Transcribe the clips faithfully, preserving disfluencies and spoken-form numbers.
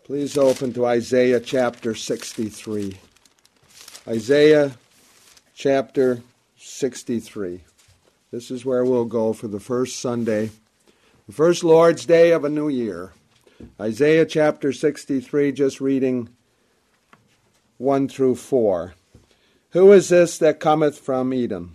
Please open to Isaiah chapter sixty-three. Isaiah chapter sixty-three. This is where we'll go for the first Sunday, the first Lord's Day of a new year. Isaiah chapter sixty-three, just reading one through four. Who is this that cometh from Edom?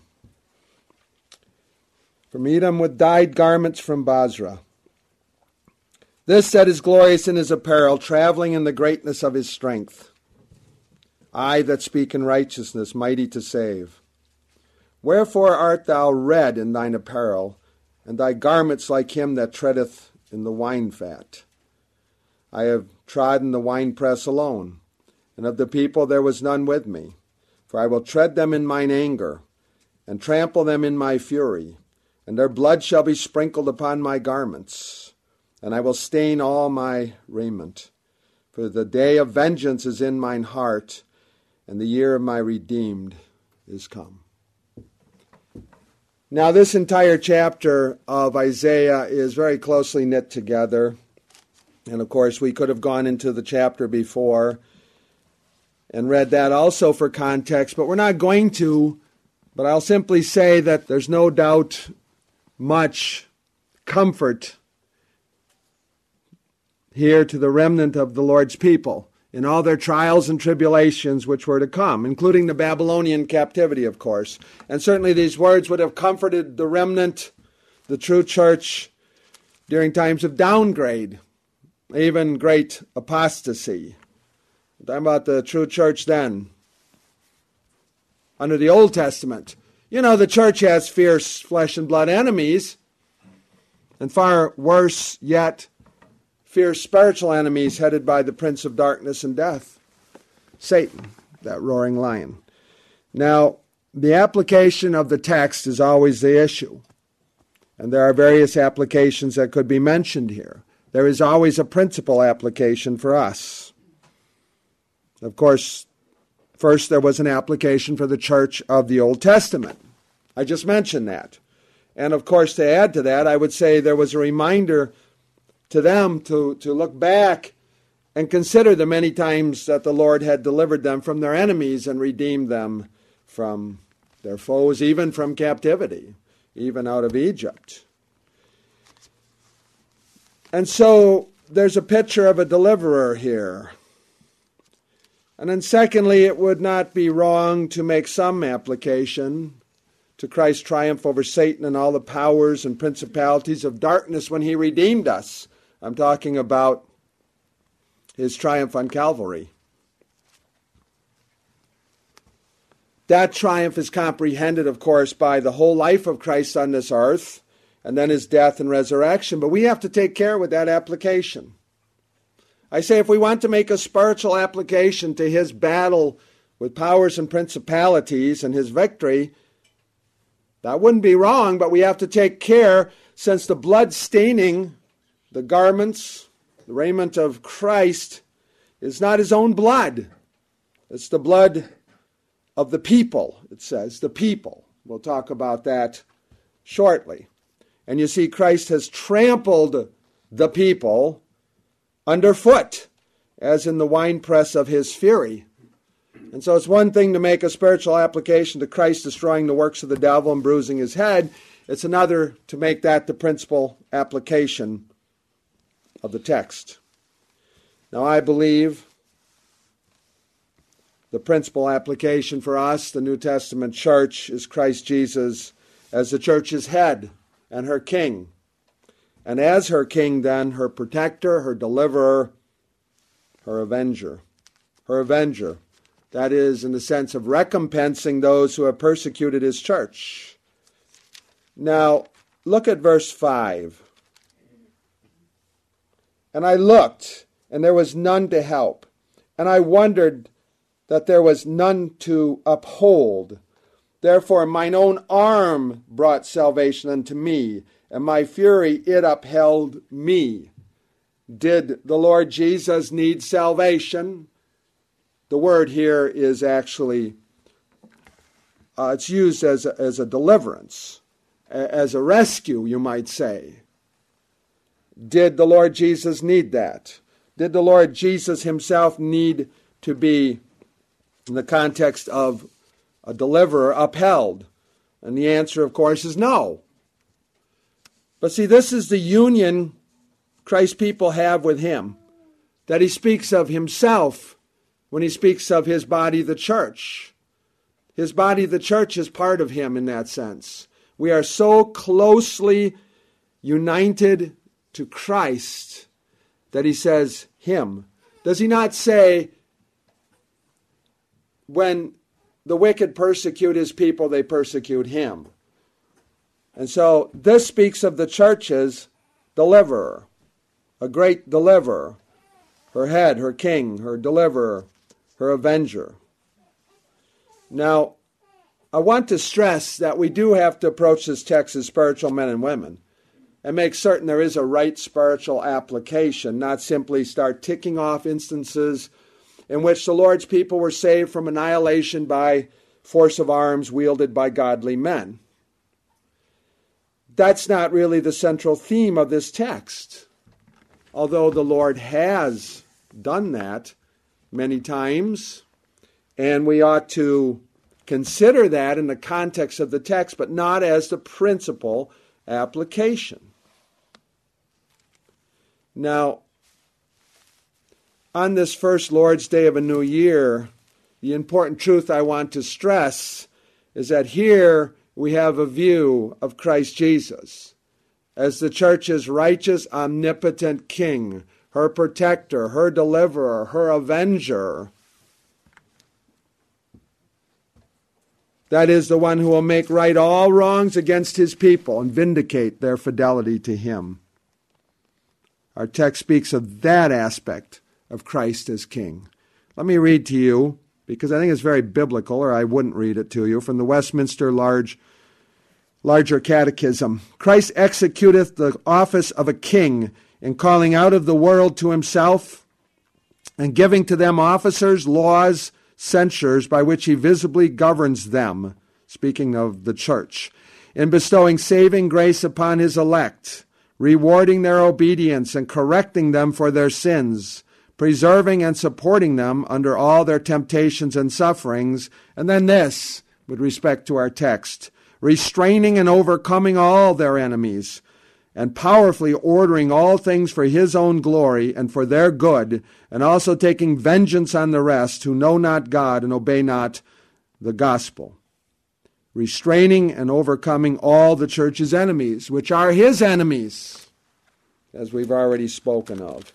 From Edom with dyed garments from Basra. This that is glorious in his apparel, traveling in the greatness of his strength. I that speak in righteousness, mighty to save. Wherefore art thou red in thine apparel, and thy garments like him that treadeth in the wine fat? I have trodden the winepress alone, and of the people there was none with me. For I will tread them in mine anger, and trample them in my fury, and their blood shall be sprinkled upon my garments. And I will stain all my raiment. For the day of vengeance is in mine heart, and the year of my redeemed is come. Now this entire chapter of Isaiah is very closely knit together. And of course we could have gone into the chapter before and read that also for context, but we're not going to. But I'll simply say that there's no doubt much comfort here to the remnant of the Lord's people in all their trials and tribulations which were to come, including the Babylonian captivity, of course. And certainly these words would have comforted the remnant, the true church, during times of downgrade, even great apostasy. I'm talking about the true church then, under the Old Testament. You know, the church has fierce flesh and blood enemies, and far worse yet, fierce spiritual enemies headed by the prince of darkness and death, Satan, that roaring lion. Now, the application of the text is always the issue. And there are various applications that could be mentioned here. There is always a principal application for us. Of course, first there was an application for the church of the Old Testament. I just mentioned that. And of course, to add to that, I would say there was a reminder to them to, to look back and consider the many times that the Lord had delivered them from their enemies and redeemed them from their foes, even from captivity, even out of Egypt. And so there's a picture of a deliverer here. And then secondly, it would not be wrong to make some application to Christ's triumph over Satan and all the powers and principalities of darkness when he redeemed us. I'm talking about his triumph on Calvary. That triumph is comprehended, of course, by the whole life of Christ on this earth, and then his death and resurrection. But we have to take care with that application. I say if we want to make a spiritual application to his battle with powers and principalities and his victory, that wouldn't be wrong, but we have to take care, since the blood staining the garments, the raiment of Christ, is not his own blood. It's the blood of the people, it says, the people. We'll talk about that shortly. And you see, Christ has trampled the people underfoot, as in the winepress of his fury. And so it's one thing to make a spiritual application to Christ destroying the works of the devil and bruising his head. It's another to make that the principal application of the text. Now I believe the principal application for us, the New Testament church, is Christ Jesus as the church's head and her king. And as her king then, her protector, her deliverer, her avenger. Her avenger. That is, in the sense of recompensing those who have persecuted his church. Now, look at verse five. And I looked, and there was none to help. And I wondered that there was none to uphold. Therefore mine own arm brought salvation unto me, and my fury it upheld me. Did the Lord Jesus need salvation? The word here is actually, uh, it's used as a, as a deliverance, as a rescue, you might say. Did the Lord Jesus need that? did the Lord Jesus himself need to be, in the context of a deliverer, upheld? And the answer, of course, is no. But see, this is the union Christ's people have with him, that he speaks of himself when he speaks of his body, the church. His body, the church, is part of him in that sense. We are so closely united to Christ that he says him. Does he not say, when the wicked persecute his people, they persecute him? And so this speaks of the church's deliverer, a great deliverer, her head, her king, her deliverer, her avenger. Now, I want to stress that we do have to approach this text as spiritual men and women and make certain there is a right spiritual application, not simply start ticking off instances in which the Lord's people were saved from annihilation by force of arms wielded by godly men. That's not really the central theme of this text, although the Lord has done that many times, and we ought to consider that in the context of the text, but not as the principal application. Now, on this first Lord's Day of a new year, the important truth I want to stress is that here we have a view of Christ Jesus as the church's righteous, omnipotent King, her protector, her deliverer, her avenger. That is, the one who will make right all wrongs against his people and vindicate their fidelity to him. Our text speaks of that aspect of Christ as King. Let me read to you, because I think it's very biblical, or I wouldn't read it to you, from the Westminster Large, Larger Catechism. Christ executeth the office of a king in calling out of the world to himself and giving to them officers, laws, censures by which he visibly governs them, speaking of the church, in bestowing saving grace upon his elect, rewarding their obedience and correcting them for their sins, preserving and supporting them under all their temptations and sufferings. And then this, with respect to our text, restraining and overcoming all their enemies, and powerfully ordering all things for his own glory and for their good, and also taking vengeance on the rest who know not God and obey not the gospel. Restraining and overcoming all the church's enemies, which are his enemies, as we've already spoken of.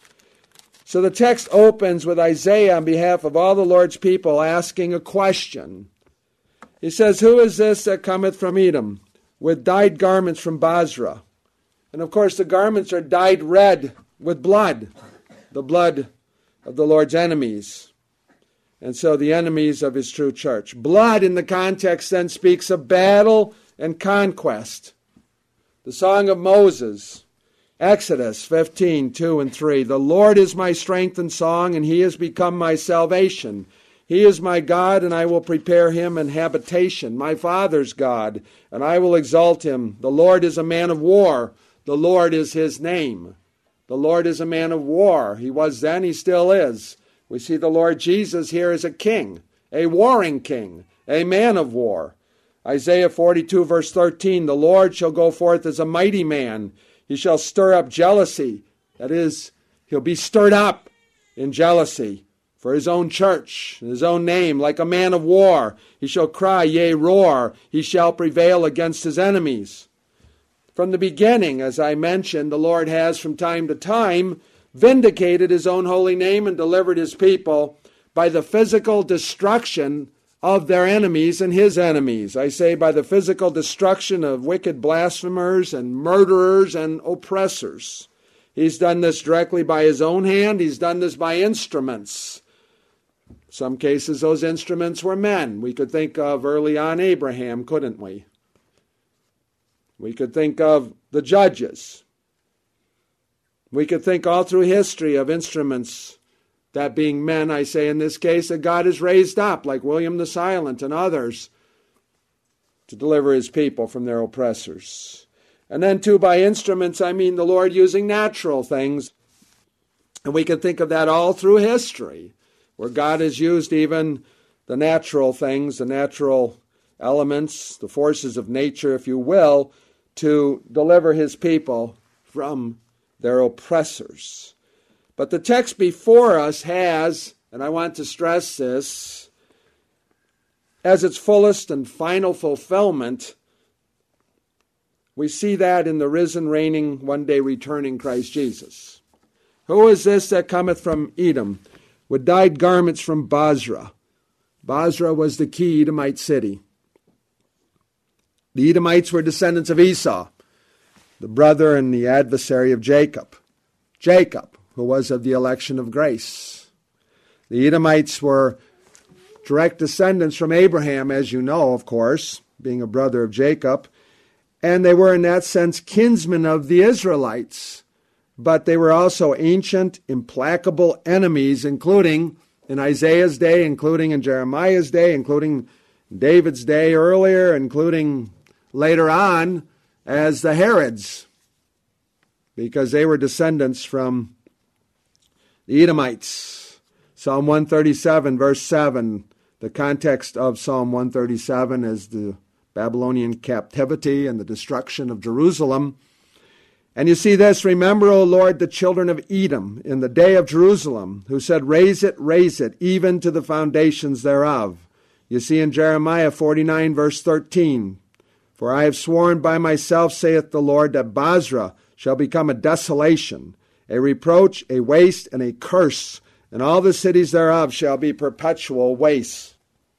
So the text opens with Isaiah on behalf of all the Lord's people asking a question. He says, "Who is this that cometh from Edom, with dyed garments from Basra?" And of course the garments are dyed red with blood, the blood of the Lord's enemies. And so the enemies of his true church. Blood in the context then speaks of battle and conquest. The Song of Moses, Exodus fifteen, two and three. "The Lord is my strength and song, and he has become my salvation. He is my God, and I will prepare him an habitation, my father's God, and I will exalt him. The Lord is a man of war. The Lord is his name." The Lord is a man of war. He was then, he still is. We see the Lord Jesus here as a king, a warring king, a man of war. Isaiah forty-two, verse thirteen, "The Lord shall go forth as a mighty man. He shall stir up jealousy." That is, he'll be stirred up in jealousy for his own church, his own name, like a man of war. He shall cry, yea, roar. He shall prevail against his enemies. From the beginning, as I mentioned, the Lord has from time to time vindicated his own holy name and delivered his people by the physical destruction of their enemies and his enemies. I say by the physical destruction of wicked blasphemers and murderers and oppressors. He's done this directly by his own hand. He's done this by instruments. Some cases those instruments were men. We could think of early on Abraham, couldn't we? We could think of the judges. We could think all through history of instruments, that being men, I say in this case, that God has raised up, like William the Silent and others, to deliver his people from their oppressors. And then too, by instruments, I mean the Lord using natural things, And we can think of that all through history, where God has used even the natural things, the natural elements, the forces of nature, if you will, to deliver his people from their oppressors. But the text before us has, and I want to stress this, as its fullest and final fulfillment, we see that in the risen, reigning, one day returning Christ Jesus. Who is this that cometh from Edom, with dyed garments from Bozrah? Bozrah was the key Edomite city. The Edomites were descendants of Esau, the brother and the adversary of Jacob. Jacob, who was of the election of grace. The Edomites were direct descendants from Abraham, as you know, of course, being a brother of Jacob. And they were, in that sense, kinsmen of the Israelites. But they were also ancient, implacable enemies, including in Isaiah's day, including in Jeremiah's day, including David's day earlier, including later on as the Herods, because they were descendants from the Edomites. Psalm one thirty-seven, verse seven, the context of Psalm one thirty-seven is the Babylonian captivity and the destruction of Jerusalem. And you see this, remember, O Lord, the children of Edom in the day of Jerusalem, who said, raise it, raise it, even to the foundations thereof. You see in Jeremiah forty-nine, verse thirteen, for I have sworn by myself, saith the Lord, that Bozrah shall become a desolation, a reproach, a waste, and a curse, and all the cities thereof shall be perpetual wastes.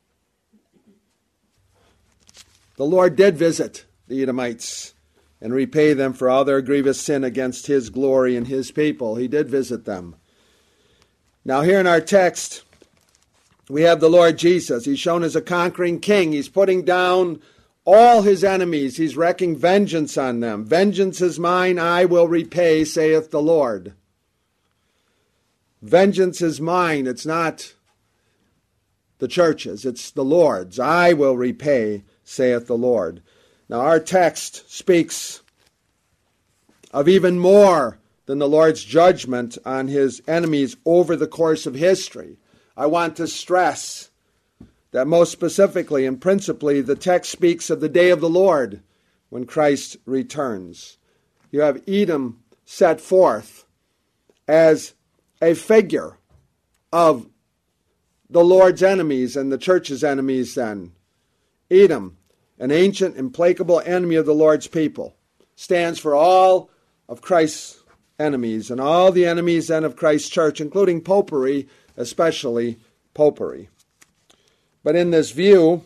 The Lord did visit the Edomites and repay them for all their grievous sin against his glory and his people. He did visit them. Now here in our text, we have the Lord Jesus. He's shown as a conquering king. He's putting down all his enemies. He's wreaking vengeance on them. Vengeance is mine, I will repay, saith the Lord. Vengeance is mine. It's not the church's. It's the Lord's. I will repay, saith the Lord. Now our text speaks of even more than the Lord's judgment on his enemies over the course of history. I want to stress that most specifically and principally the text speaks of the day of the Lord when Christ returns. You have Edom set forth as a figure of the Lord's enemies and the church's enemies then. Edom, an ancient, implacable enemy of the Lord's people, stands for all of Christ's enemies and all the enemies then of Christ's church, including popery, especially popery. But in this view,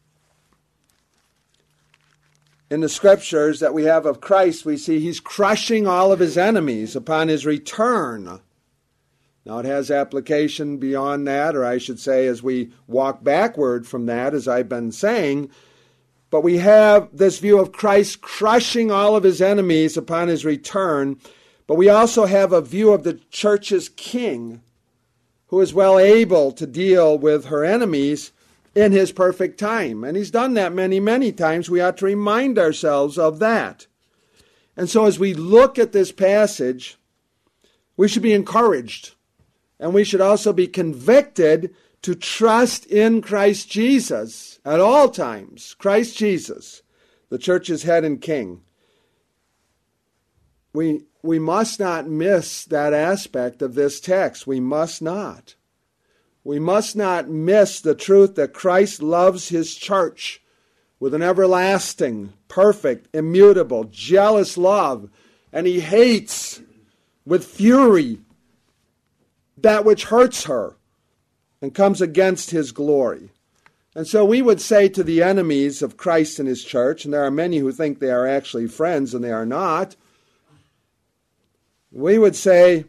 in the scriptures that we have of Christ, we see he's crushing all of his enemies upon his return. Now it has application beyond that, or I should say as we walk backward from that, as I've been saying. But we have this view of Christ crushing all of his enemies upon his return. But we also have a view of the church's king, who is well able to deal with her enemies in his perfect time. And he's done that many, many times. We ought to remind ourselves of that. And so as we look at this passage, we should be encouraged. And we should also be convicted to trust in Christ Jesus at all times. Christ Jesus, the church's head and king. We, we must not miss that aspect of this text. We must not. We must not miss the truth that Christ loves his church with an everlasting, perfect, immutable, jealous love. And he hates with fury that which hurts her and comes against his glory. And so we would say to the enemies of Christ and his church, and there are many who think they are actually friends and they are not, we would say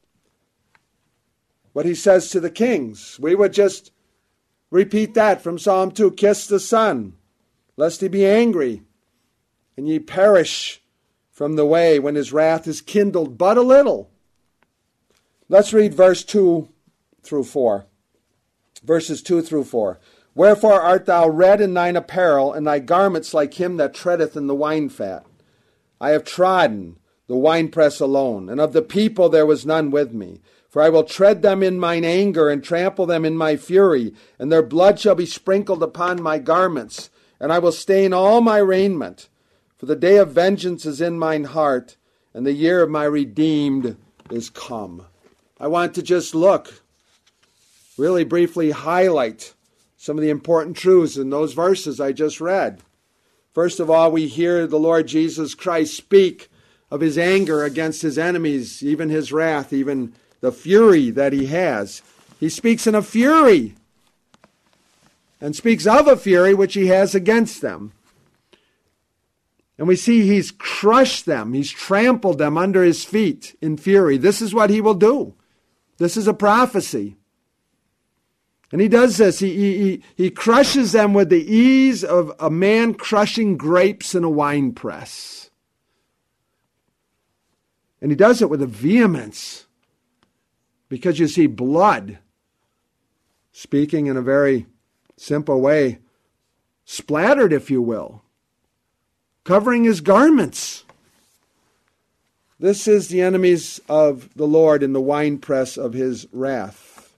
what he says to the kings. We would just repeat that from Psalm two. Kiss the Son, lest he be angry, and ye perish from the way when his wrath is kindled but a little. Let's read verse two through four. Verses two through four. Wherefore art thou red in thine apparel, and thy garments like him that treadeth in the wine fat? I have trodden the winepress alone, and of the people there was none with me. For I will tread them in mine anger and trample them in my fury, and their blood shall be sprinkled upon my garments, and I will stain all my raiment. For the day of vengeance is in mine heart, and the year of my redeemed is come. I want to just look, really briefly highlight some of the important truths in those verses I just read. First of all, we hear the Lord Jesus Christ speak of his anger against his enemies, even his wrath, even the fury that he has. He speaks in a fury and speaks of a fury which he has against them. And we see he's crushed them. He's trampled them under his feet in fury. This is what he will do. This is a prophecy. And he does this. He, he, he crushes them with the ease of a man crushing grapes in a wine press. And he does it with a vehemence. Because you see blood, speaking in a very simple way, splattered, if you will, covering his garments. This is the enemies of the Lord in the winepress of his wrath.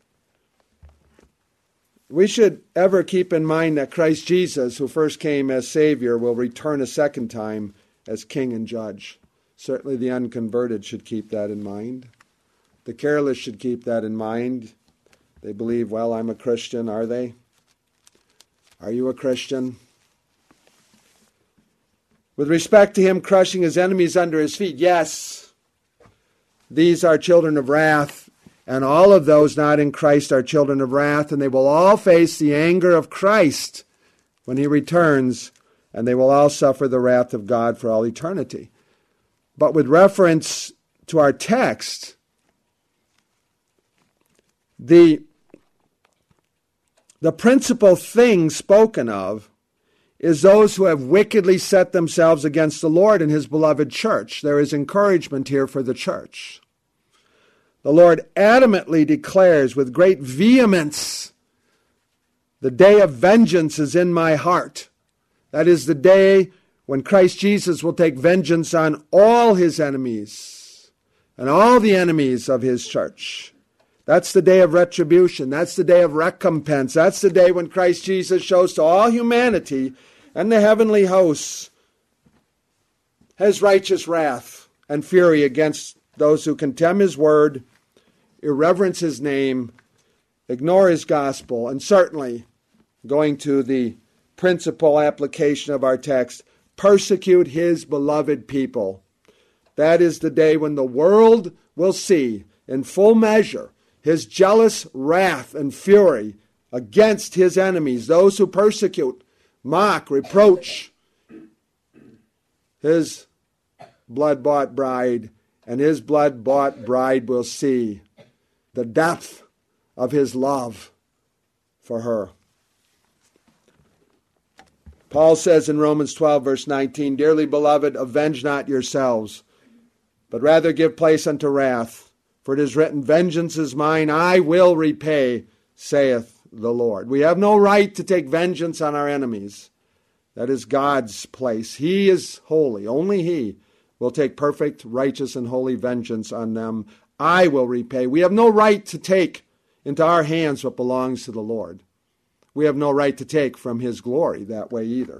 We should ever keep in mind that Christ Jesus, who first came as Savior, will return a second time as King and Judge. Certainly the unconverted should keep that in mind. The careless should keep that in mind. They believe, well, I'm a Christian. Are they? Are you a Christian? With respect to him crushing his enemies under his feet, yes, these are children of wrath, and all of those not in Christ are children of wrath, and they will all face the anger of Christ when he returns, and they will all suffer the wrath of God for all eternity. But with reference to our text, The, the principal thing spoken of is those who have wickedly set themselves against the Lord and his beloved church. There is encouragement here for the church. The Lord adamantly declares with great vehemence, the day of vengeance is in my heart. That is the day when Christ Jesus will take vengeance on all his enemies and all the enemies of his church. That's the day of retribution. That's the day of recompense. That's the day when Christ Jesus shows to all humanity and the heavenly hosts his righteous wrath and fury against those who contemn his word, irreverence his name, ignore his gospel, and certainly, going to the principal application of our text, persecute his beloved people. That is the day when the world will see in full measure his jealous wrath and fury against his enemies, those who persecute, mock, reproach his blood-bought bride, and his blood-bought bride will see the depth of his love for her. Paul says in Romans twelve, verse nineteen, Dearly beloved, avenge not yourselves, but rather give place unto wrath. For it is written, Vengeance is mine, I will repay, saith the Lord. We have no right to take vengeance on our enemies. That is God's place. He is holy. Only he will take perfect, righteous, and holy vengeance on them. I will repay. We have no right to take into our hands what belongs to the Lord. We have no right to take from his glory that way either.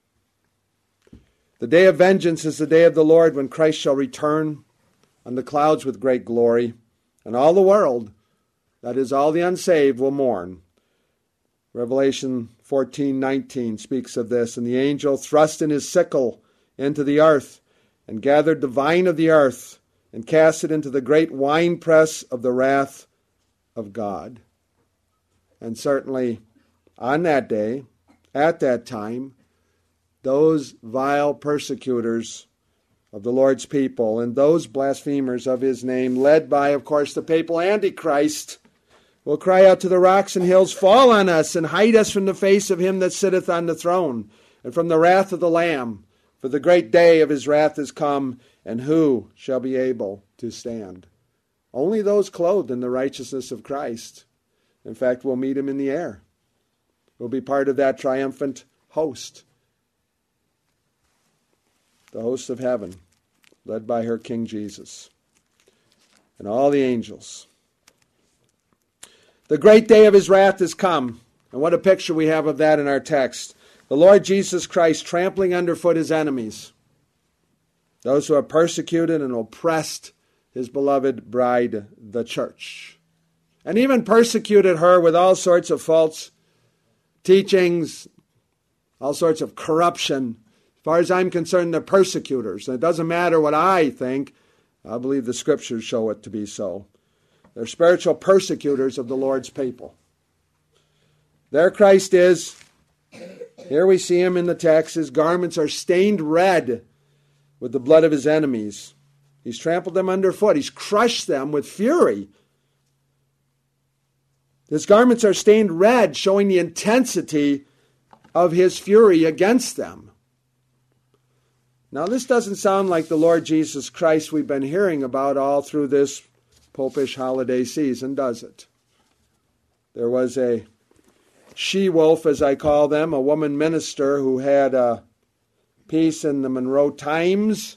The day of vengeance is the day of the Lord when Christ shall return on the clouds with great glory, and all the world, that is, all the unsaved, will mourn. Revelation fourteen nineteen speaks of this. And the angel thrust in his sickle into the earth, and gathered the vine of the earth, and cast it into the great winepress of the wrath of God. And certainly, on that day, at that time, those vile persecutors of the Lord's people, and those blasphemers of his name, led by, of course, the papal Antichrist, will cry out to the rocks and hills, Fall on us, and hide us from the face of him that sitteth on the throne, and from the wrath of the Lamb. For the great day of his wrath is come, and who shall be able to stand? Only those clothed in the righteousness of Christ. In fact, we'll meet him in the air. We'll be part of that triumphant host, the host of heaven, led by her King Jesus, and all the angels The great day of his wrath is come. And what a picture we have of that in our text. The Lord Jesus Christ trampling underfoot his enemies, those who have persecuted and oppressed his beloved bride, the church, and even persecuted her with all sorts of false teachings, all sorts of corruption. As far as I'm concerned, they're persecutors. And it doesn't matter what I think. I believe the Scriptures show it to be so. They're spiritual persecutors of the Lord's people. There Christ is. Here we see him in the text. His garments are stained red with the blood of his enemies. He's trampled them underfoot. He's crushed them with fury. His garments are stained red, showing the intensity of his fury against them. Now, this doesn't sound like the Lord Jesus Christ we've been hearing about all through this popish holiday season, does it? There was a she-wolf, as I call them, a woman minister who had a piece in the Monroe Times.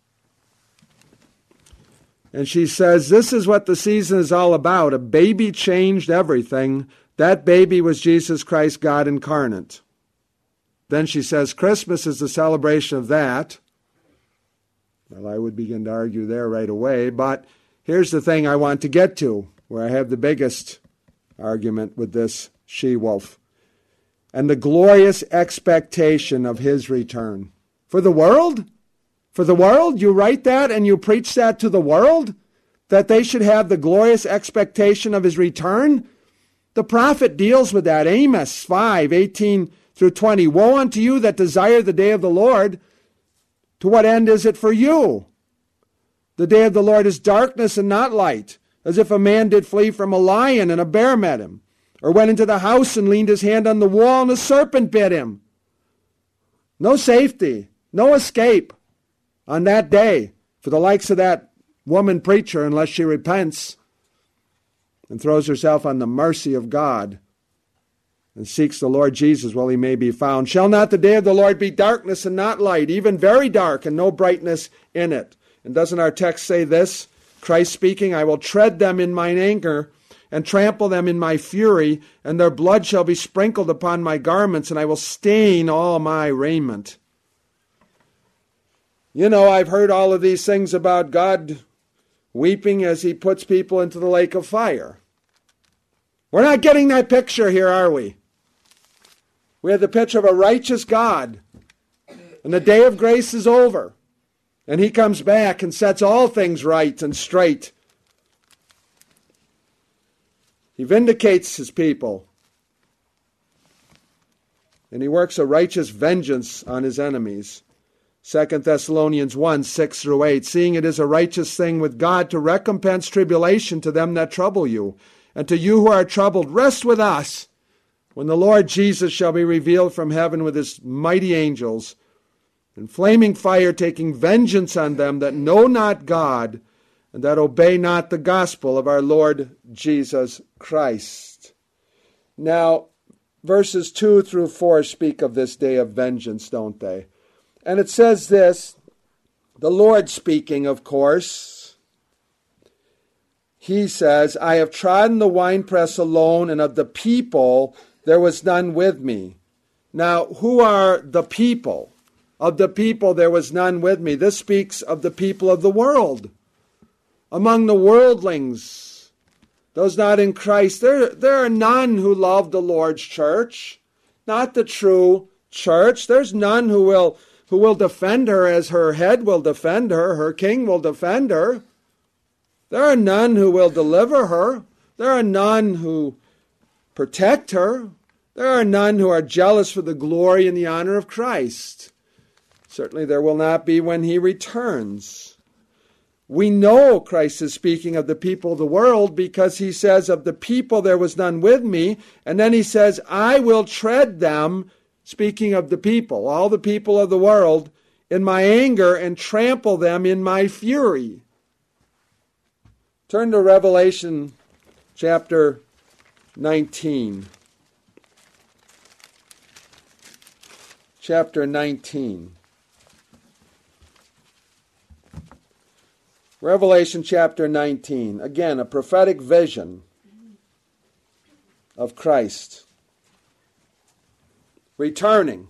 And she says, this is what the season is all about. A baby changed everything. That baby was Jesus Christ, God incarnate. Then she says, Christmas is the celebration of that. Well, I would begin to argue there right away, but here's the thing I want to get to, where I have the biggest argument with this she-wolf. And the glorious expectation of his return. For the world? For the world? You write that and you preach that to the world? That they should have the glorious expectation of his return? The prophet deals with that. Amos five, eighteen through twenty. Woe unto you that desire the day of the Lord. To what end is it for you? The day of the Lord is darkness and not light, as if a man did flee from a lion and a bear met him, or went into the house and leaned his hand on the wall and a serpent bit him. No safety, no escape on that day for the likes of that woman preacher unless she repents and throws herself on the mercy of God and seeks the Lord Jesus while he may be found. Shall not the day of the Lord be darkness and not light, even very dark and no brightness in it? And doesn't our text say this? Christ speaking, I will tread them in mine anger and trample them in my fury, and their blood shall be sprinkled upon my garments, and I will stain all my raiment. You know, I've heard all of these things about God weeping as he puts people into the lake of fire. We're not getting that picture here, are we? We have the picture of a righteous God, and the day of grace is over, and he comes back and sets all things right and straight. He vindicates his people, and he works a righteous vengeance on his enemies. Second Thessalonians one, six through eight, seeing it is a righteous thing with God to recompense tribulation to them that trouble you, and to you who are troubled, rest with us when the Lord Jesus shall be revealed from heaven with his mighty angels, in flaming fire, taking vengeance on them that know not God, and that obey not the gospel of our Lord Jesus Christ. Now, verses two through four speak of this day of vengeance, don't they? And it says this, the Lord speaking, of course. He says, I have trodden the winepress alone, and of the people there was none with me. Now, who are the people? Of the people there was none with me. This speaks of the people of the world. Among the worldlings, those not in Christ, there, there are none who love the Lord's church, not the true church. There's none who will, who will defend her as her head will defend her, her king will defend her. There are none who will deliver her. There are none who protect her. There are none who are jealous for the glory and the honor of Christ. Certainly there will not be when he returns. We know Christ is speaking of the people of the world because he says, of the people there was none with me. And then he says, I will tread them, speaking of the people, all the people of the world, in my anger and trample them in my fury. Turn to Revelation chapter nineteen. Chapter nineteen. Revelation chapter nineteen. Again, a prophetic vision. of Christ. Returning.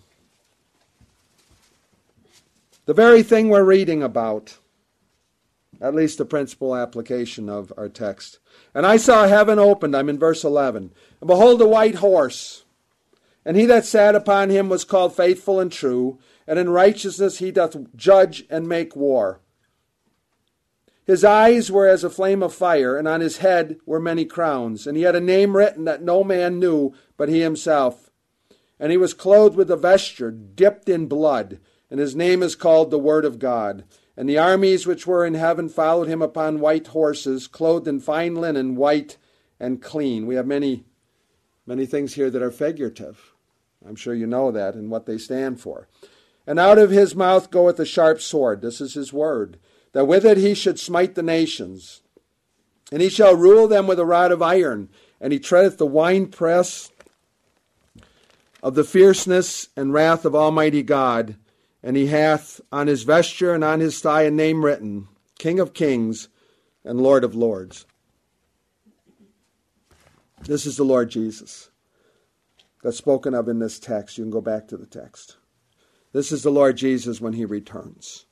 The very thing we're reading about. At least the principal application of our text. And I saw heaven opened, I'm in verse eleven. And behold, a white horse. And he that sat upon him was called Faithful and True, and in righteousness he doth judge and make war. His eyes were as a flame of fire, and on his head were many crowns. And he had a name written that no man knew but he himself. And he was clothed with a vesture dipped in blood, and his name is called the Word of God. And the armies which were in heaven followed him upon white horses, clothed in fine linen, white and clean. We have many, many things here that are figurative. I'm sure you know that and what they stand for. And out of his mouth goeth a sharp sword. This is his word. That with it he should smite the nations. And he shall rule them with a rod of iron. And he treadeth the winepress of the fierceness and wrath of Almighty God. And he hath on his vesture and on his thigh a name written, King of Kings and Lord of Lords. This is the Lord Jesus that's spoken of in this text. You can go back to the text. This is the Lord Jesus when he returns.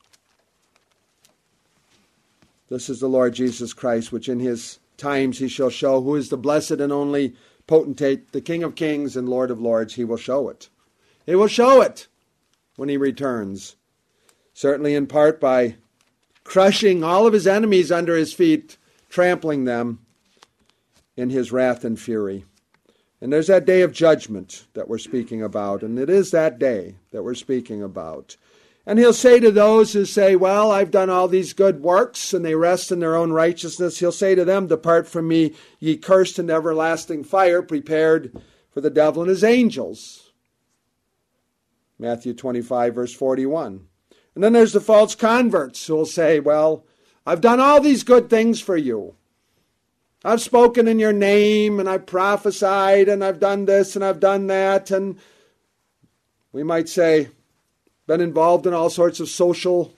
This is the Lord Jesus Christ, which in his times he shall show who is the blessed and only potentate, the King of Kings and Lord of Lords. He will show it. He will show it when he returns. Certainly in part by crushing all of his enemies under his feet, trampling them in his wrath and fury. And there's that day of judgment that we're speaking about, and it is that day that we're speaking about. And he'll say to those who say, well, I've done all these good works, and they rest in their own righteousness, he'll say to them, depart from me, ye cursed, into everlasting fire, prepared for the devil and his angels. Matthew twenty-five, verse forty-one. And then there's the false converts who will say, well, I've done all these good things for you. I've spoken in your name, and I've prophesied, and I've done this, and I've done that, and we might say, been involved in all sorts of social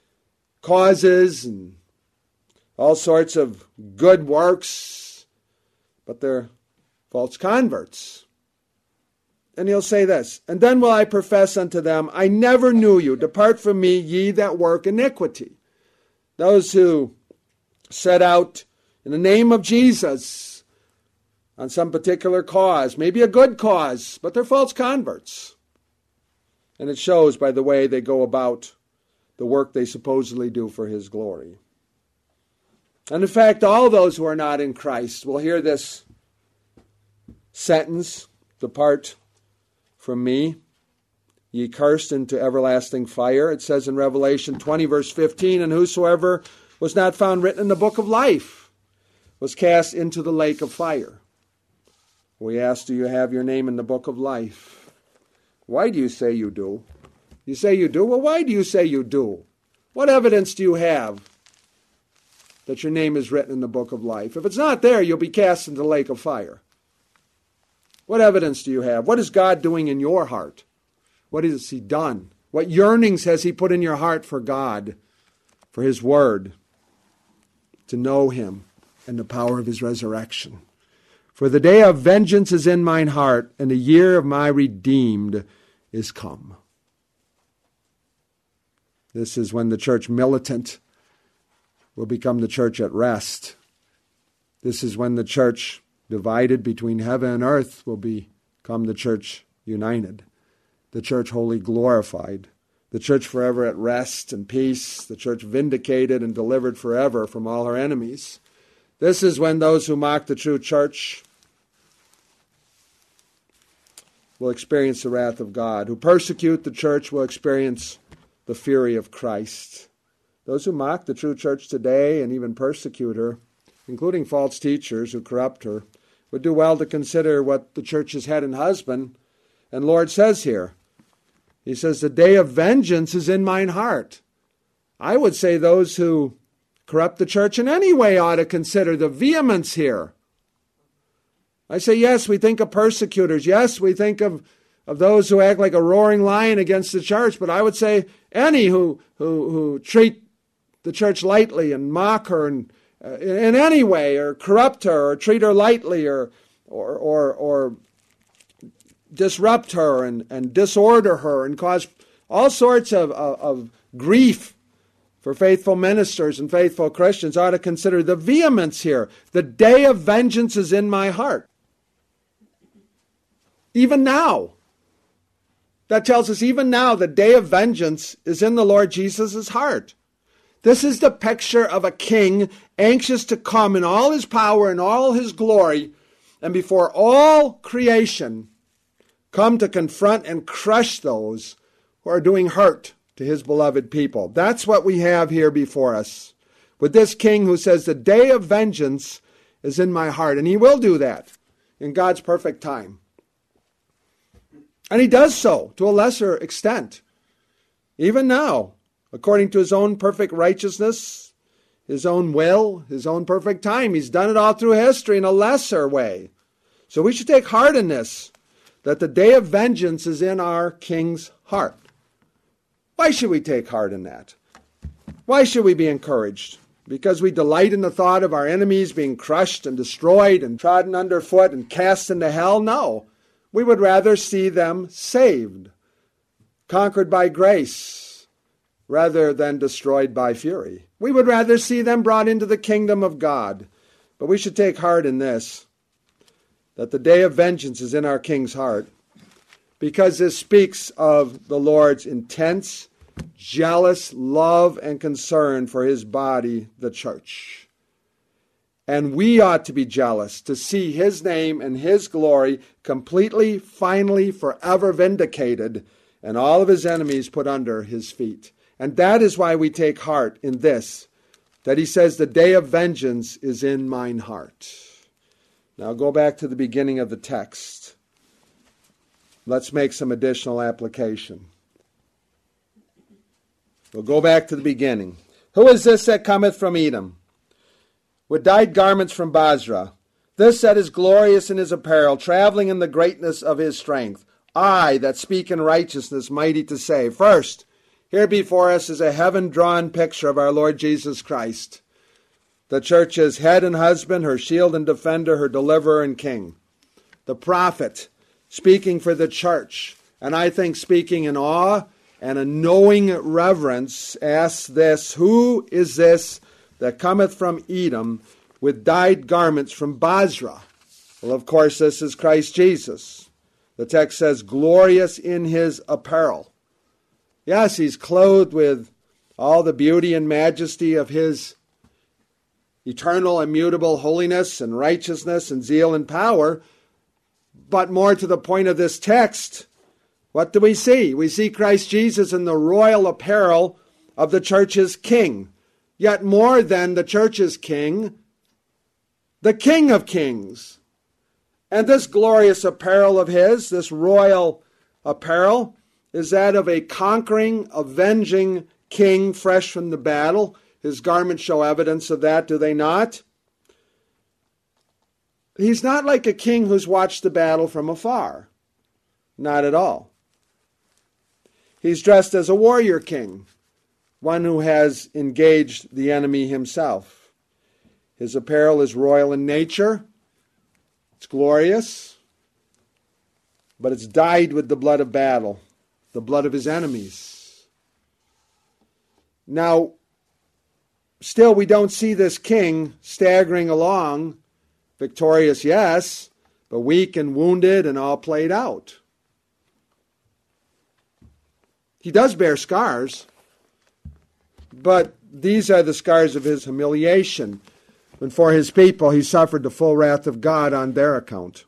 causes and all sorts of good works, but they're false converts. And he'll say this, and then will I profess unto them, I never knew you. Depart from me, ye that work iniquity. Those who set out in the name of Jesus on some particular cause, maybe a good cause, but they're false converts. And it shows by the way they go about the work they supposedly do for his glory. And in fact, all those who are not in Christ will hear this sentence, depart from me, ye cursed, into everlasting fire. It says in Revelation twenty, verse fifteen, and whosoever was not found written in the book of life was cast into the lake of fire. We ask, do you have your name in the book of life? Why do you say you do? You say you do? Well, why do you say you do? What evidence do you have that your name is written in the book of life? If it's not there, you'll be cast into the lake of fire. What evidence do you have? What is God doing in your heart? What has he done? What yearnings has he put in your heart for God, for his word, to know him and the power of his resurrection? For the day of vengeance is in mine heart, and the year of my redeemed is come. This is when the church militant will become the church at rest. This is when the church divided between heaven and earth will become the church united, the church wholly glorified, the church forever at rest and peace, the church vindicated and delivered forever from all her enemies. This is when those who mock the true church will experience the wrath of God. Who persecute the church will experience the fury of Christ. Those who mock the true church today and even persecute her, including false teachers who corrupt her, would do well to consider what the church's head and husband and Lord says here. He says, the day of vengeance is in mine heart. I would say those who corrupt the church in any way ought to consider the vehemence here. I say, yes, we think of persecutors. Yes, we think of, of those who act like a roaring lion against the church. But I would say any who who, who treat the church lightly and mock her in, uh, in any way, or corrupt her, or treat her lightly, or or or, or disrupt her and, and disorder her and cause all sorts of, of, of grief for faithful ministers and faithful Christians, ought to consider the vehemence here. The day of vengeance is in my heart. Even now. That tells us even now the day of vengeance is in the Lord Jesus' heart. This is the picture of a king anxious to come in all his power and all his glory, and before all creation, come to confront and crush those who are doing hurt to his beloved people. That's what we have here before us, with this king who says the day of vengeance is in my heart. And he will do that in God's perfect time. And he does so to a lesser extent. Even now, according to his own perfect righteousness, his own will, his own perfect time. He's done it all through history in a lesser way. So we should take heart in this, that the day of vengeance is in our king's heart. Why should we take heart in that? Why should we be encouraged? Because we delight in the thought of our enemies being crushed and destroyed and trodden underfoot and cast into hell? No. We would rather see them saved, conquered by grace, rather than destroyed by fury. We would rather see them brought into the kingdom of God. But we should take heart in this, that the day of vengeance is in our king's heart, because this speaks of the Lord's intense, jealous love and concern for his body, the church. And we ought to be jealous to see his name and his glory completely, finally, forever vindicated, and all of his enemies put under his feet. And that is why we take heart in this, that he says, the day of vengeance is in mine heart. Now go back to the beginning of the text. Let's make some additional application. We'll go back to the beginning. Who is this that cometh from Edom, with dyed garments from Basra? This that is glorious in his apparel, traveling in the greatness of his strength. I that speak in righteousness, mighty to save. First, here before us is a heaven-drawn picture of our Lord Jesus Christ, the church's head and husband, her shield and defender, her deliverer and king. The prophet speaking for the church, and I think speaking in awe and a knowing reverence, asks this, who is this that cometh from Edom with dyed garments from Basra? Well, of course, this is Christ Jesus. The text says, glorious in his apparel. Yes, he's clothed with all the beauty and majesty of his eternal, immutable holiness and righteousness and zeal and power. But more to the point of this text, what do we see? We see Christ Jesus in the royal apparel of the church's king. Yet more than the church's king, the King of Kings. And this glorious apparel of his, this royal apparel, is that of a conquering, avenging king fresh from the battle. His garments show evidence of that, do they not? He's not like a king who's watched the battle from afar. Not at all. He's dressed as a warrior king, one who has engaged the enemy himself. His apparel is royal in nature. It's glorious, but it's dyed with the blood of battle, the blood of his enemies. Now, still we don't see this king staggering along, victorious, yes, but weak and wounded and all played out. He does bear scars, but these are the scars of his humiliation, when for his people he suffered the full wrath of God on their account.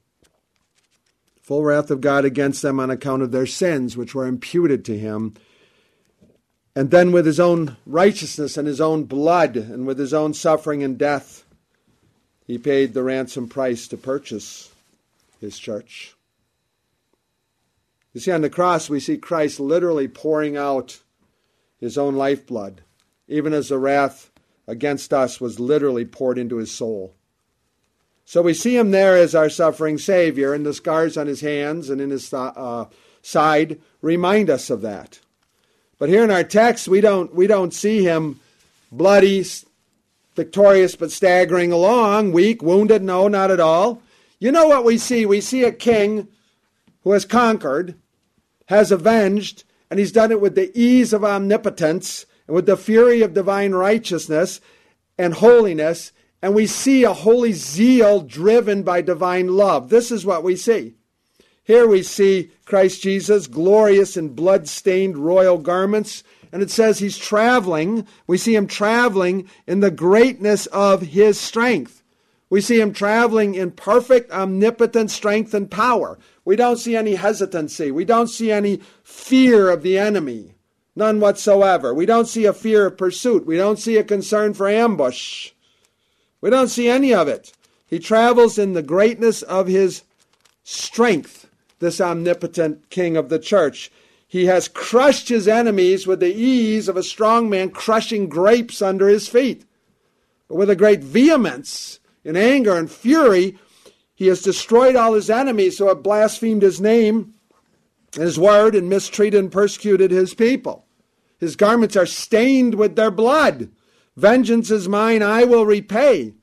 Full wrath of God against them on account of their sins, which were imputed to him. And then with his own righteousness and his own blood, and with his own suffering and death, he paid the ransom price to purchase his church. You see, on the cross we see Christ literally pouring out his own lifeblood, even as the wrath against us was literally poured into his soul. So we see him there as our suffering Savior, and the scars on his hands and in his uh, side remind us of that. But here in our text, we don't we don't see him bloody, victorious, but staggering along, weak, wounded. No, not at all. You know what we see? We see a king who has conquered, has avenged, and he's done it with the ease of omnipotence and with the fury of divine righteousness and holiness. And we see a holy zeal driven by divine love. This is what we see. Here we see Christ Jesus glorious in blood-stained royal garments. And it says he's traveling. We see him traveling in the greatness of his strength. We see him traveling in perfect omnipotent strength and power. We don't see any hesitancy. We don't see any fear of the enemy. None whatsoever. We don't see a fear of pursuit. We don't see a concern for ambush. We don't see any of it. He travels in the greatness of his strength, this omnipotent king of the church. He has crushed his enemies with the ease of a strong man crushing grapes under his feet. But with a great vehemence, in anger and fury, he has destroyed all his enemies who have blasphemed his name, his word, and mistreated and persecuted his people. His garments are stained with their blood. Vengeance is mine, I will repay.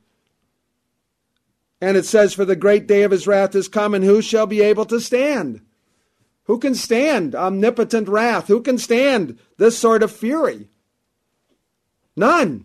And it says, for the great day of his wrath is come, and who shall be able to stand? Who can stand omnipotent wrath? Who can stand this sort of fury? None.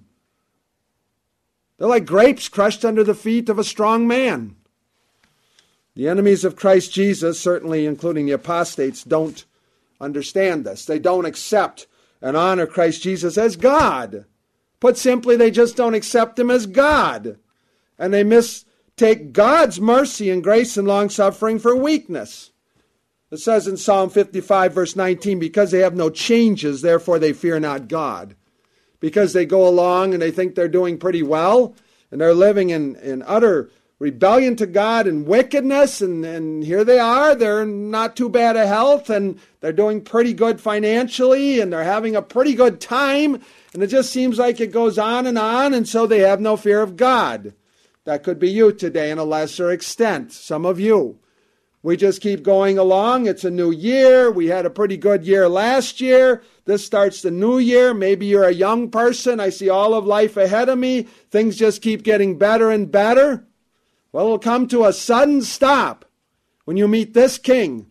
They're like grapes crushed under the feet of a strong man. The enemies of Christ Jesus, certainly including the apostates, don't understand this. They don't accept and honor Christ Jesus as God. Put simply, they just don't accept him as God. And they mistake God's mercy and grace and long-suffering for weakness. It says in Psalm fifty-five, verse nineteen, because they have no changes, therefore they fear not God. Because they go along and they think they're doing pretty well, and they're living in, in utter rebellion to God and wickedness, and, and here they are, they're not too bad of health, and they're doing pretty good financially, and they're having a pretty good time, and it just seems like it goes on and on, and so they have no fear of God. That could be you today in a lesser extent, some of you. We just keep going along. It's a new year. We had a pretty good year last year. This starts the new year. Maybe you're a young person. I see all of life ahead of me. Things just keep getting better and better. Well, it'll come to a sudden stop when you meet this king,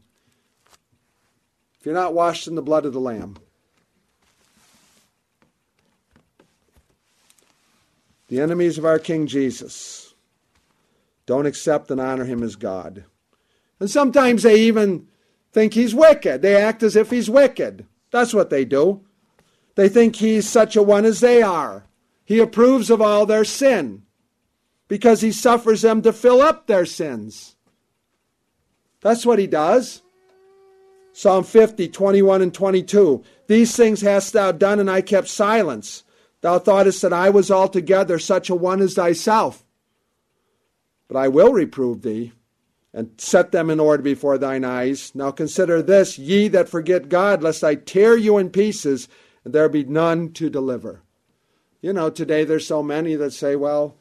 if you're not washed in the blood of the Lamb. The enemies of our King Jesus don't accept and honor him as God. And sometimes they even think he's wicked. They act as if he's wicked. That's what they do. They think he's such a one as they are. He approves of all their sin because he suffers them to fill up their sins. That's what he does. Psalm fifty, twenty-one and twenty-two. These things hast thou done, and I kept silence. Thou thoughtest that I was altogether such a one as thyself. But I will reprove thee, and set them in order before thine eyes. Now consider this, ye that forget God, lest I tear you in pieces, and there be none to deliver. You know, today there's so many that say, well,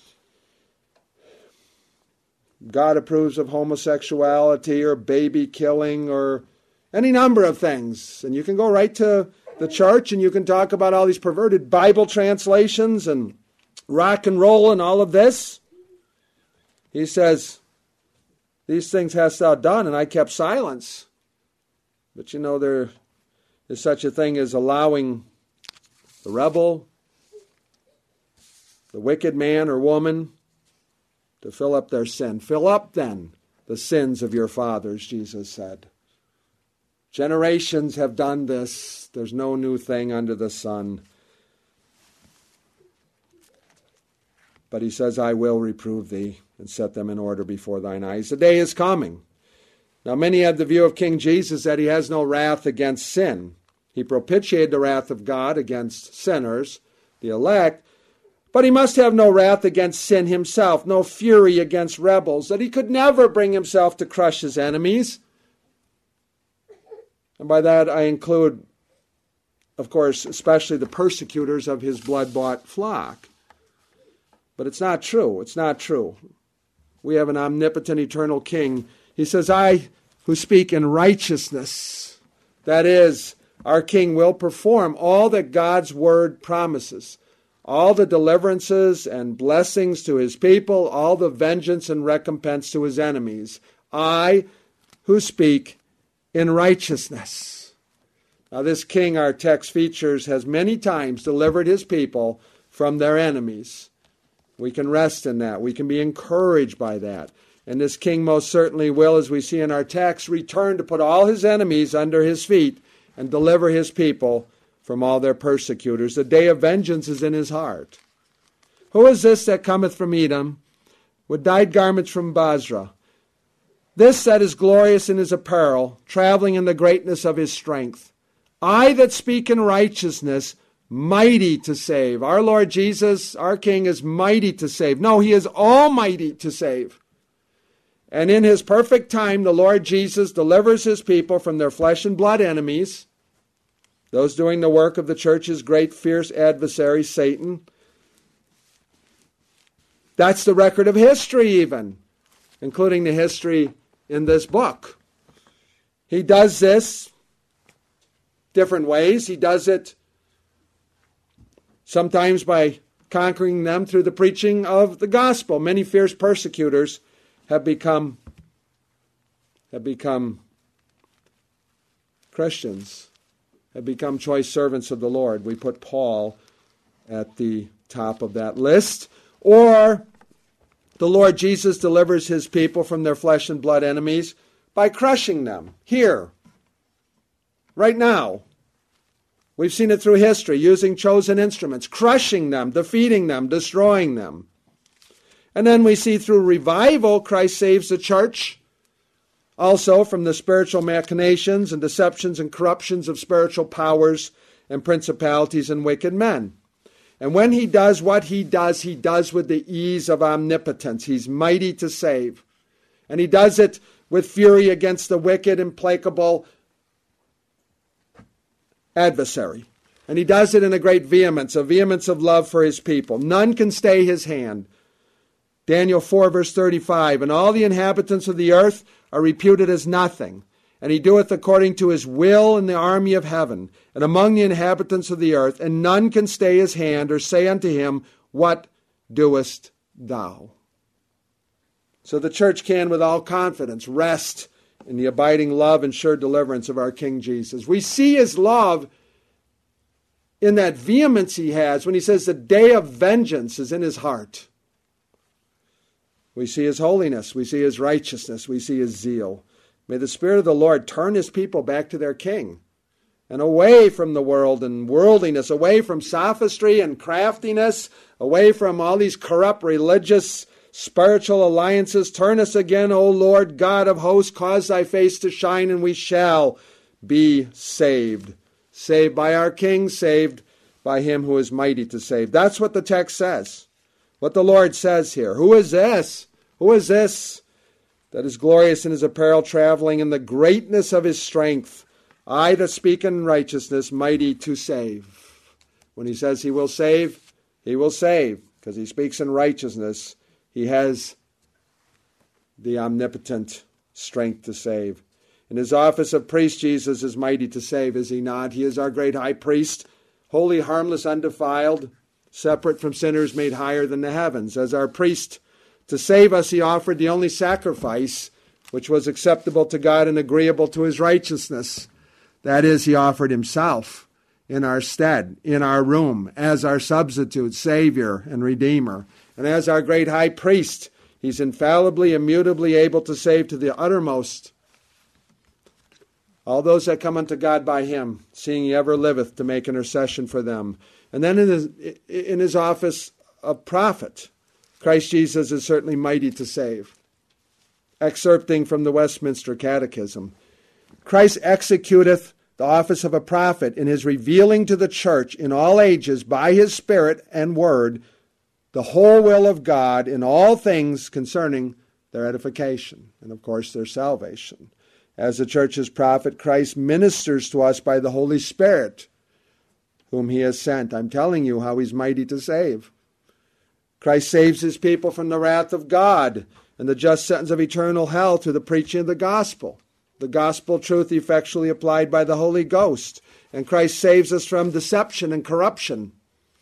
God approves of homosexuality or baby killing or any number of things. And you can go right to the church and you can talk about all these perverted Bible translations and rock and roll and all of this. He says, these things hast thou done, and I kept silence. But you know, there is such a thing as allowing the rebel, the wicked man or woman, to fill up their sin. Fill up, then, the sins of your fathers, Jesus said. Generations have done this. There's no new thing under the sun. But he says, I will reprove thee and set them in order before thine eyes. The day is coming. Now many have the view of King Jesus that he has no wrath against sin. He propitiated the wrath of God against sinners, the elect, but he must have no wrath against sin himself, no fury against rebels, that he could never bring himself to crush his enemies. And by that I include, of course, especially the persecutors of his blood-bought flock. But it's not true. It's not true. We have an omnipotent, eternal King. He says, I who speak in righteousness, that is, our King will perform all that God's word promises. all the deliverances and blessings to his people, all the vengeance and recompense to his enemies. I, who speak in righteousness. Now this king, our text features, has many times delivered his people from their enemies. We can rest in that. We can be encouraged by that. And this king most certainly will, as we see in our text, return to put all his enemies under his feet and deliver his people from all their persecutors. The day of vengeance is in his heart. Who is this that cometh from Edom, with dyed garments from Basra? This that is glorious in his apparel, traveling in the greatness of his strength. I that speak in righteousness, mighty to save. Our Lord Jesus, our King, is mighty to save. No, he is almighty to save. And in his perfect time, the Lord Jesus delivers his people from their flesh and blood enemies, those doing the work of the church's great fierce adversary, Satan. That's the record of history even, including the history in this book. He does this different ways. He does it sometimes by conquering them through the preaching of the gospel. Many fierce persecutors have become, have become Christians, have become choice servants of the Lord. We put Paul at the top of that list. Or the Lord Jesus delivers his people from their flesh and blood enemies by crushing them here, right now. We've seen it through history, using chosen instruments, crushing them, defeating them, destroying them. And then we see through revival, Christ saves the church also from the spiritual machinations and deceptions and corruptions of spiritual powers and principalities and wicked men. And when he does what he does, he does with the ease of omnipotence. He's mighty to save. And he does it with fury against the wicked, implacable adversary. And he does it in a great vehemence, a vehemence of love for his people. None can stay his hand. Daniel four, verse thirty-five, and all the inhabitants of the earth are reputed as nothing, and he doeth according to his will in the army of heaven, and among the inhabitants of the earth, and none can stay his hand or say unto him, what doest thou? So the church can with all confidence rest in the abiding love and sure deliverance of our King Jesus. We see his love in that vehemence he has when he says the day of vengeance is in his heart. We see his holiness. We see his righteousness. We see his zeal. May the Spirit of the Lord turn his people back to their King and away from the world and worldliness, away from sophistry and craftiness, away from all these corrupt religious spiritual alliances. Turn us again, O Lord God of hosts, cause thy face to shine, and we shall be saved. Saved by our King, saved by him who is mighty to save. That's what the text says. What the Lord says here. Who is this? Who is this that is glorious in his apparel, traveling in the greatness of his strength? I that speak in righteousness, mighty to save. When he says he will save, he will save, because he speaks in righteousness. He has the omnipotent strength to save. In his office of priest, Jesus is mighty to save, is he not? He is our great high priest, holy, harmless, undefiled, separate from sinners, made higher than the heavens. As our priest, to save us, he offered the only sacrifice which was acceptable to God and agreeable to his righteousness. That is, he offered himself in our stead, in our room, as our substitute, Savior, and Redeemer. And as our great high priest, he's infallibly, immutably able to save to the uttermost all those that come unto God by him, seeing he ever liveth to make intercession for them. And then in his, in his office of prophet, Christ Jesus is certainly mighty to save. Excerpting from the Westminster Catechism, Christ executeth the office of a prophet in his revealing to the church in all ages by his Spirit and word the whole will of God in all things concerning their edification and, of course, their salvation. As the church's prophet, Christ ministers to us by the Holy Spirit, whom he has sent. I'm telling you how he's mighty to save. Christ saves his people from the wrath of God and the just sentence of eternal hell through the preaching of the gospel. The gospel truth effectually applied by the Holy Ghost. And Christ saves us from deception and corruption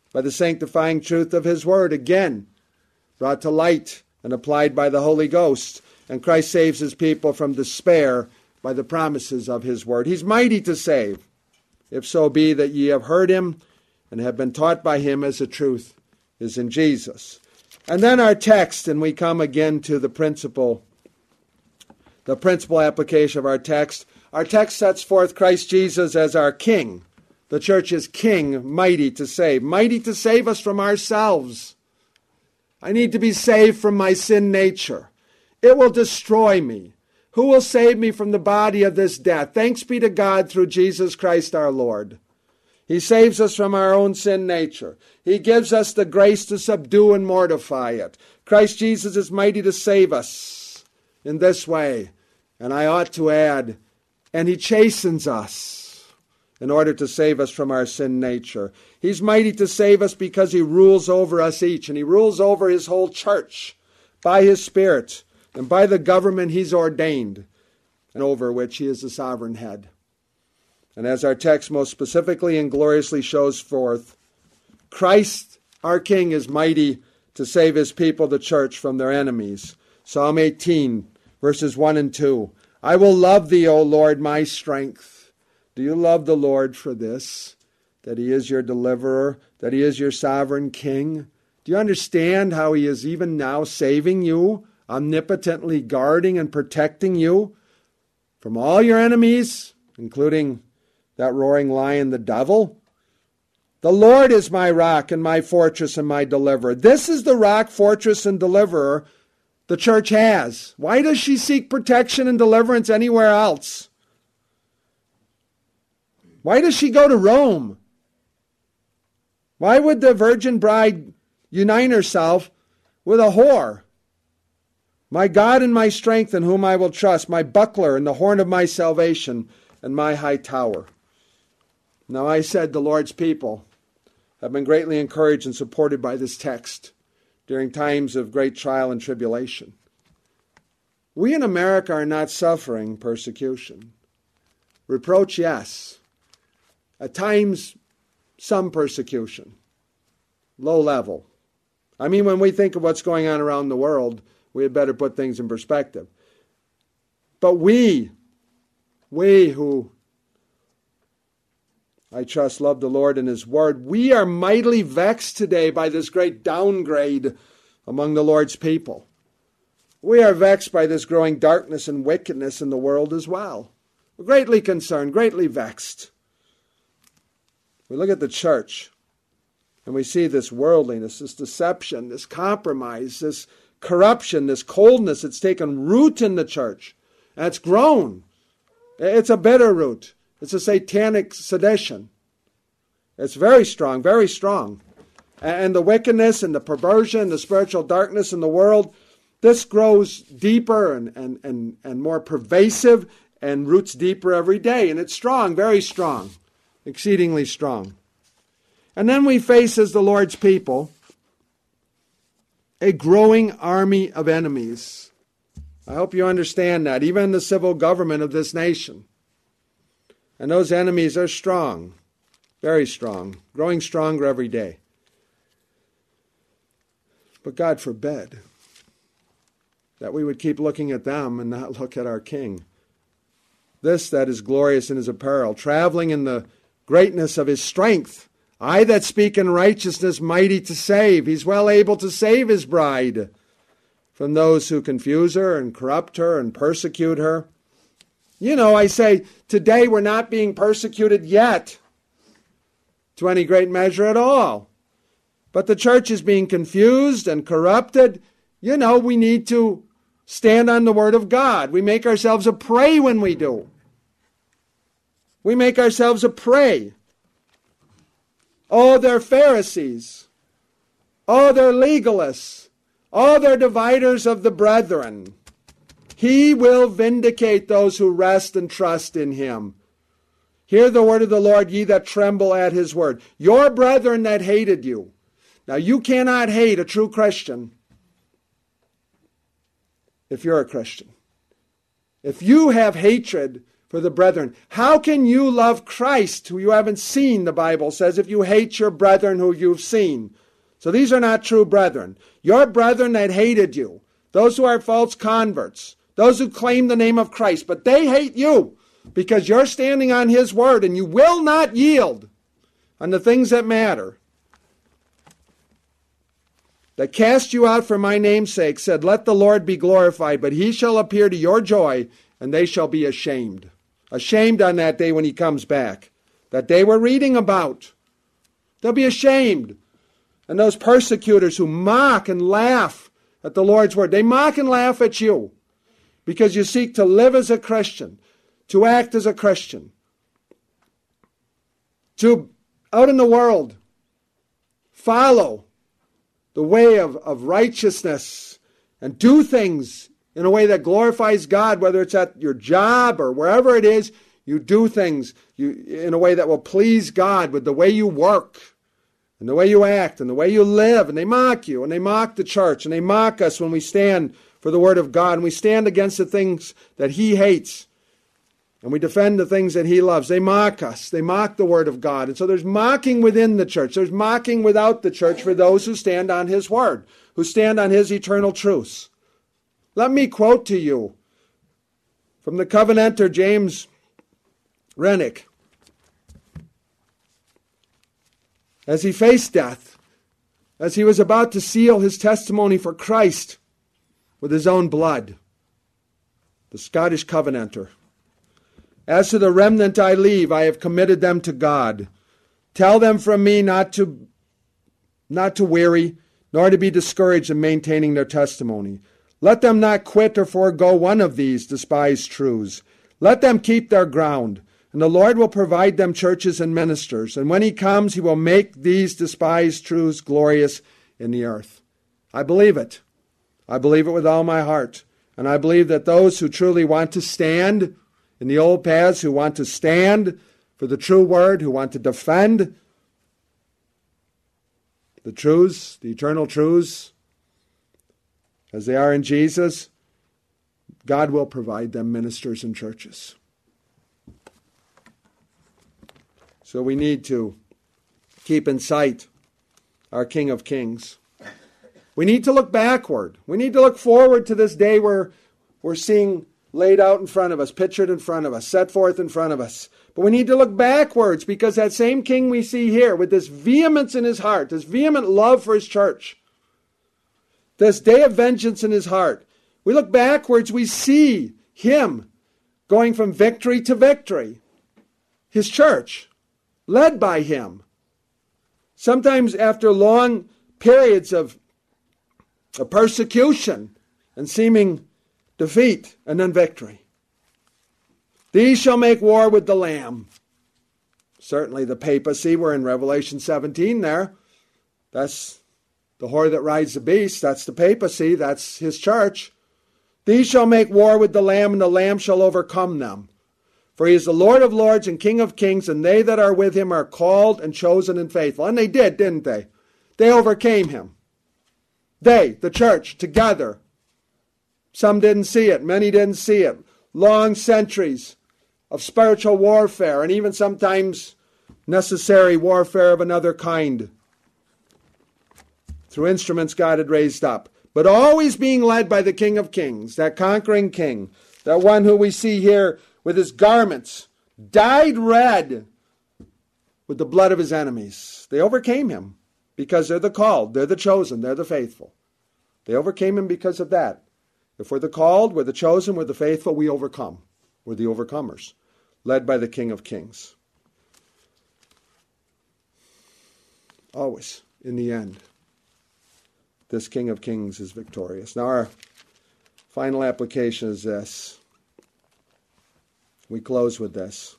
by the sanctifying truth of his word, again, brought to light and applied by the Holy Ghost. And Christ saves his people from despair by the promises of his word. He's mighty to save, if so be that ye have heard him and have been taught by him as the truth is in Jesus. And then our text, and we come again to the principle, the principal application of our text. Our text sets forth Christ Jesus as our King. The church is King, mighty to save, mighty to save us from ourselves. I need to be saved from my sin nature. It will destroy me. Who will save me from the body of this death? Thanks be to God through Jesus Christ our Lord. He saves us from our own sin nature. He gives us the grace to subdue and mortify it. Christ Jesus is mighty to save us in this way. And I ought to add, and he chastens us in order to save us from our sin nature. He's mighty to save us because he rules over us each, and he rules over his whole church by his Spirit and by the government he's ordained, and over which he is the sovereign head. And as our text most specifically and gloriously shows forth, Christ, our King, is mighty to save his people, the church, from their enemies. Psalm eighteen, verses one and two. I will love thee, O Lord, my strength. Do you love the Lord for this? That he is your deliverer, that he is your sovereign King? Do you understand how he is even now saving you, omnipotently guarding and protecting you from all your enemies, including that roaring lion, the devil? The Lord is my rock and my fortress and my deliverer. This is the rock, fortress, and deliverer the church has. Why does she seek protection and deliverance anywhere else? Why does she go to Rome? Why would the virgin bride unite herself with a whore? My God and my strength in whom I will trust, my buckler and the horn of my salvation and my high tower. Now I said the Lord's people have been greatly encouraged and supported by this text during times of great trial and tribulation. We in America are not suffering persecution. Reproach, yes. At times, some persecution. Low level. I mean, when we think of what's going on around the world, we had better put things in perspective. But we, we who, I trust, love the Lord and his word, we are mightily vexed today by this great downgrade among the Lord's people. We are vexed by this growing darkness and wickedness in the world as well. We're greatly concerned, greatly vexed. We look at the church and we see this worldliness, this deception, this compromise, this corruption, this coldness. It's taken root in the church. And it's grown. It's a bitter root. It's a satanic sedition. It's very strong, very strong. And the wickedness and the perversion, the spiritual darkness in the world, this grows deeper and, and, and, and more pervasive and roots deeper every day. And it's strong, very strong, exceedingly strong. And then we face, as the Lord's people, a growing army of enemies. I hope you understand that, even the civil government of this nation. And those enemies are strong, very strong, growing stronger every day. But God forbid that we would keep looking at them and not look at our King. This that is glorious in his apparel, traveling in the greatness of his strength. I that speak in righteousness, mighty to save. He's well able to save his bride from those who confuse her and corrupt her and persecute her. You know, I say, today we're not being persecuted yet to any great measure at all. But the church is being confused and corrupted. You know, we need to stand on the word of God. We make ourselves a prey when we do. We make ourselves a prey. Oh, they're Pharisees. Oh, they're legalists. Oh, they're dividers of the brethren. He will vindicate those who rest and trust in him. Hear the word of the Lord, ye that tremble at his word. Your brethren that hated you. Now, you cannot hate a true Christian if you're a Christian. If you have hatred for the brethren. How can you love Christ, who you haven't seen, the Bible says, if you hate your brethren who you've seen? So these are not true brethren. Your brethren that hated you, those who are false converts, those who claim the name of Christ, but they hate you because you're standing on his word and you will not yield on the things that matter. That cast you out for my name's sake said, let the Lord be glorified, but he shall appear to your joy, and they shall be ashamed. Ashamed on that day when he comes back. That day we're reading about. They'll be ashamed. And those persecutors who mock and laugh at the Lord's word, they mock and laugh at you because you seek to live as a Christian, to act as a Christian, to, out in the world, follow the way of, of righteousness and do things in a way that glorifies God, whether it's at your job or wherever it is. You do things you, in a way that will please God with the way you work and the way you act and the way you live. And they mock you and they mock the church and they mock us when we stand for the word of God and we stand against the things that he hates and we defend the things that he loves. They mock us. They mock the word of God. And so there's mocking within the church. There's mocking without the church for those who stand on his word, who stand on his eternal truths. Let me quote to you from the Covenanter James Rennick. As he faced death, as he was about to seal his testimony for Christ with his own blood, the Scottish Covenanter. As to the remnant I leave, I have committed them to God. Tell them from me not to, not to weary, nor to be discouraged in maintaining their testimony. Let them not quit or forego one of these despised truths. Let them keep their ground, and the Lord will provide them churches and ministers. And when he comes, he will make these despised truths glorious in the earth. I believe it. I believe it with all my heart. And I believe that those who truly want to stand in the old paths, who want to stand for the true word, who want to defend the truths, the eternal truths, as they are in Jesus, God will provide them ministers and churches. So we need to keep in sight our King of Kings. We need to look backward. We need to look forward to this day where we're seeing laid out in front of us, pictured in front of us, set forth in front of us. But we need to look backwards because that same king we see here with this vehemence in his heart, this vehement love for his church, this day of vengeance in his heart, we look backwards, we see him going from victory to victory. His church, led by him. Sometimes after long periods of, of persecution and seeming defeat and then victory. These shall make war with the Lamb. Certainly the papacy, we're in Revelation seventeen there. That's the whore that rides the beast. That's the papacy. That's his church. These shall make war with the Lamb, and the Lamb shall overcome them. For he is the Lord of lords and King of kings, and they that are with him are called and chosen and faithful. And they did, didn't they? They overcame him. They, the church, together. Some didn't see it. Many didn't see it. Long centuries of spiritual warfare, and even sometimes necessary warfare of another kind, through instruments God had raised up. But always being led by the King of Kings, that conquering King, that one who we see here with his garments dyed red with the blood of his enemies. They overcame him because they're the called, they're the chosen, they're the faithful. They overcame him because of that. If we're the called, we're the chosen, we're the faithful, we overcome. We're the overcomers, led by the King of Kings. Always, in the end, this King of Kings is victorious. Now our final application is this. We close with this.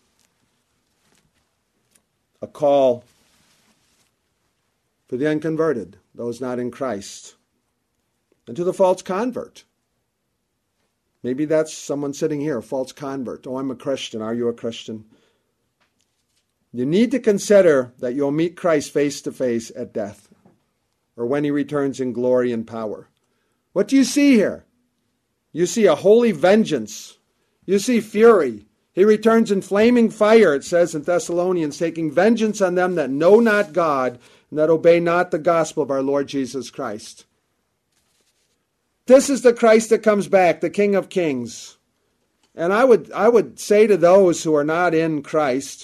A call for the unconverted, those not in Christ, and to the false convert. Maybe that's someone sitting here, a false convert. Oh, I'm a Christian. Are you a Christian? You need to consider that you'll meet Christ face to face at death, or when he returns in glory and power. What do you see here? You see a holy vengeance. You see fury. He returns in flaming fire, it says in Thessalonians, taking vengeance on them that know not God and that obey not the gospel of our Lord Jesus Christ. This is the Christ that comes back, the King of Kings. And I would, I would say to those who are not in Christ,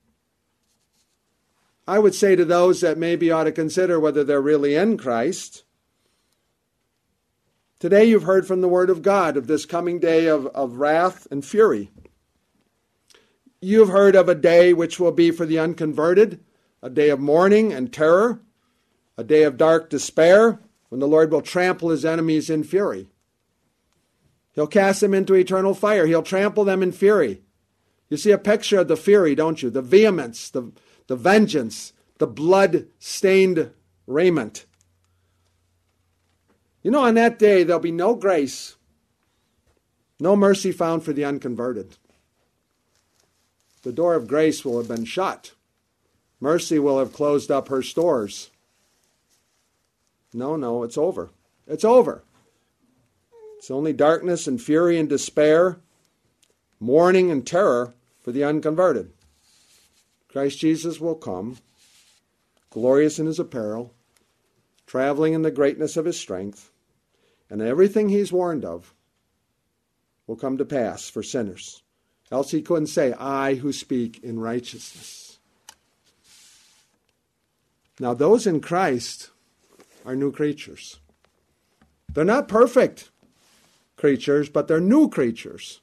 I would say to those that maybe ought to consider whether they're really in Christ, today you've heard from the Word of God of this coming day of, of wrath and fury. You've heard of a day which will be for the unconverted, a day of mourning and terror, a day of dark despair, when the Lord will trample his enemies in fury. He'll cast them into eternal fire. He'll trample them in fury. You see a picture of the fury, don't you? The vehemence, the, the vengeance, the blood-stained raiment. You know, on that day, there'll be no grace, no mercy found for the unconverted. The door of grace will have been shut. Mercy will have closed up her stores. No, no, it's over. It's over. It's only darkness and fury and despair, mourning and terror for the unconverted. Christ Jesus will come, glorious in his apparel, traveling in the greatness of his strength, and everything he's warned of will come to pass for sinners. Else he couldn't say, I who speak in righteousness. Now those in Christ are new creatures. They're not perfect creatures, but they're new creatures.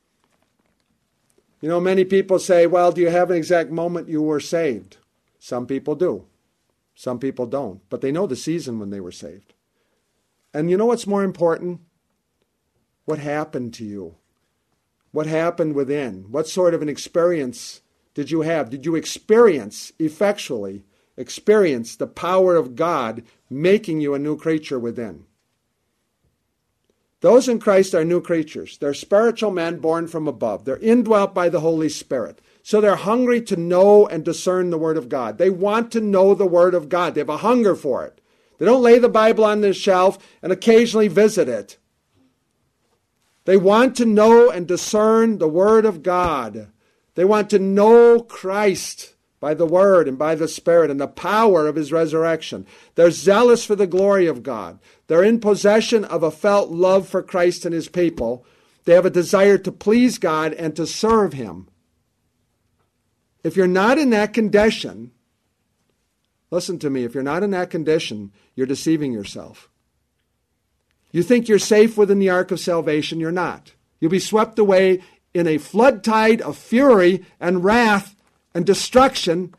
You know, many people say, well, do you have an exact moment you were saved? Some people do. Some people don't. But they know the season when they were saved. And you know what's more important? What happened to you? What happened within? What sort of an experience did you have? Did you experience, effectually, experience the power of God making you a new creature within? Those in Christ are new creatures. They're spiritual men born from above. They're indwelt by the Holy Spirit. So they're hungry to know and discern the Word of God. They want to know the Word of God. They have a hunger for it. They don't lay the Bible on the shelf and occasionally visit it. They want to know and discern the Word of God. They want to know Christ by the Word and by the Spirit and the power of his resurrection. They're zealous for the glory of God. They're in possession of a felt love for Christ and his people. They have a desire to please God and to serve him. If you're not in that condition, listen to me, if you're not in that condition, you're deceiving yourself. You think you're safe within the ark of salvation, you're not. You'll be swept away in a flood tide of fury and wrath and destruction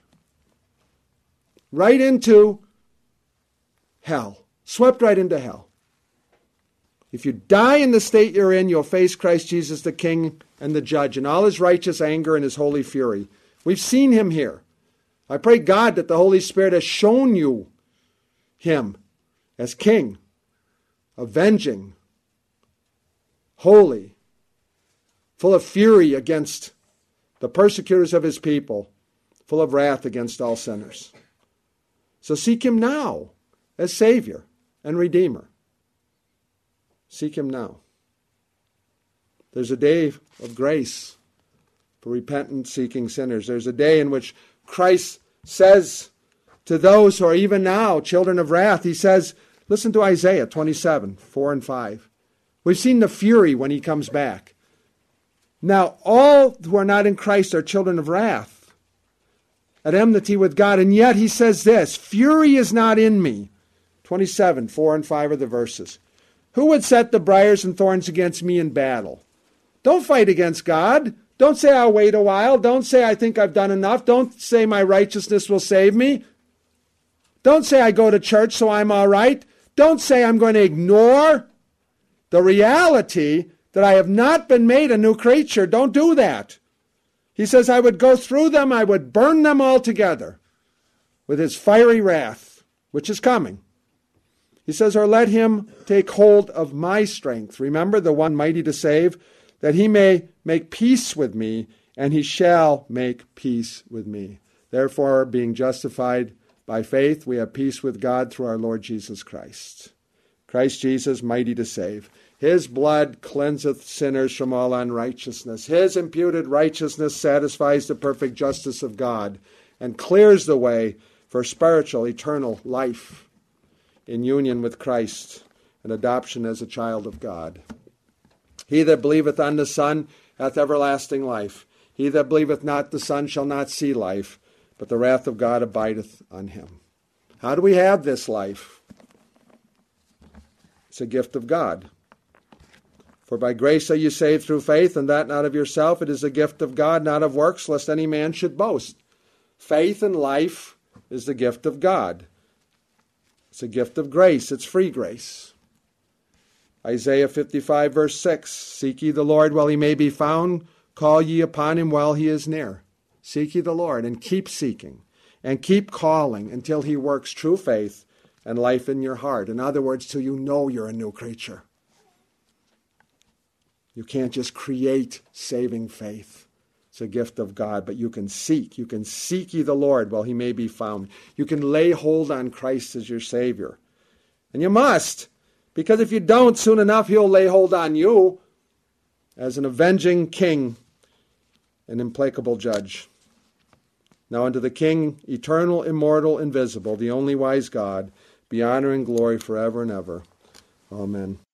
right into hell. Swept right into hell. If you die in the state you're in, you'll face Christ Jesus the King and the Judge in all his righteous anger and his holy fury. We've seen him here. I pray God that the Holy Spirit has shown you him as King, avenging, holy, full of fury against the persecutors of his people, full of wrath against all sinners. So seek him now as Savior and Redeemer. Seek him now. There's a day of grace for repentant, seeking sinners. There's a day in which Christ says to those who are even now children of wrath, he says, listen to Isaiah twenty-seven, four and five. We've seen the fury when he comes back. Now, all who are not in Christ are children of wrath, at enmity with God. And yet he says this, fury is not in me. twenty-seven, four and five are the verses. Who would set the briars and thorns against me in battle? Don't fight against God. Don't say I'll wait a while. Don't say I think I've done enough. Don't say my righteousness will save me. Don't say I go to church so I'm all right. Don't say I'm going to ignore the reality that I have not been made a new creature. Don't do that. He says I would go through them, I would burn them all together with his fiery wrath, which is coming. He says, or let him take hold of my strength. Remember, the one mighty to save, that he may make peace with me, and he shall make peace with me. Therefore, being justified by faith, we have peace with God through our Lord Jesus Christ. Christ Jesus, mighty to save. His blood cleanseth sinners from all unrighteousness. His imputed righteousness satisfies the perfect justice of God and clears the way for spiritual, eternal life in union with Christ and adoption as a child of God. He that believeth on the Son hath everlasting life. He that believeth not the Son shall not see life, but the wrath of God abideth on him. How do we have this life? It's a gift of God. For by grace are you saved through faith, and that not of yourself. It is a gift of God, not of works, lest any man should boast. Faith and life is the gift of God. It's a gift of grace. It's free grace. Isaiah fifty-five, verse six, seek ye the Lord while he may be found, call ye upon him while he is near. Seek ye the Lord, and keep seeking, and keep calling until he works true faith and life in your heart. In other words, till you know you're a new creature. You can't just create saving faith. It's a gift of God, but you can seek. You can seek ye the Lord while he may be found. You can lay hold on Christ as your Savior. And you must, because if you don't, soon enough he'll lay hold on you as an avenging king, an implacable judge. Now unto the King, eternal, immortal, invisible, the only wise God, be honor and glory forever and ever. Amen.